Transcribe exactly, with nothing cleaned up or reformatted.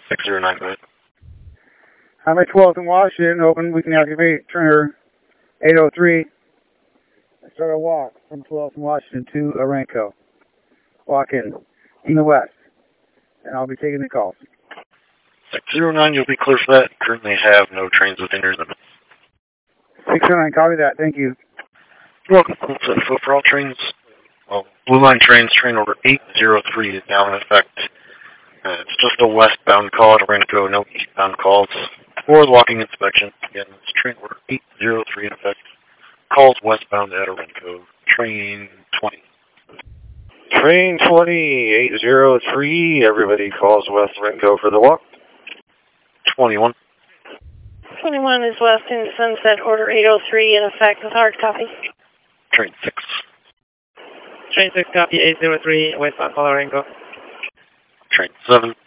six zero nine, go ahead. Highway twelfth in Washington, open, we can activate trainer eight oh three. Start a walk from twelfth in Washington to Aranco. Walk in, in the west, and I'll be taking the calls. six zero nine, you'll be clear for that. Currently have no trains within your limits. six zero nine, copy that, thank you. You're welcome. So for all trains, well, Blue Line trains, train order eight zero three is now in effect. Uh, it's just a westbound call at Aranco, no eastbound calls. For the walking inspection, again, it's train order eight zero three in effect. Calls westbound at Aranco, train twenty. Train twenty, eight zero three, everybody calls West Aranco for the walk. twenty-one. twenty-one is West in Sunset, order eight oh three in effect with hard copy. Train six. Train six, copy eight zero three, westbound call Aranco. Train seven.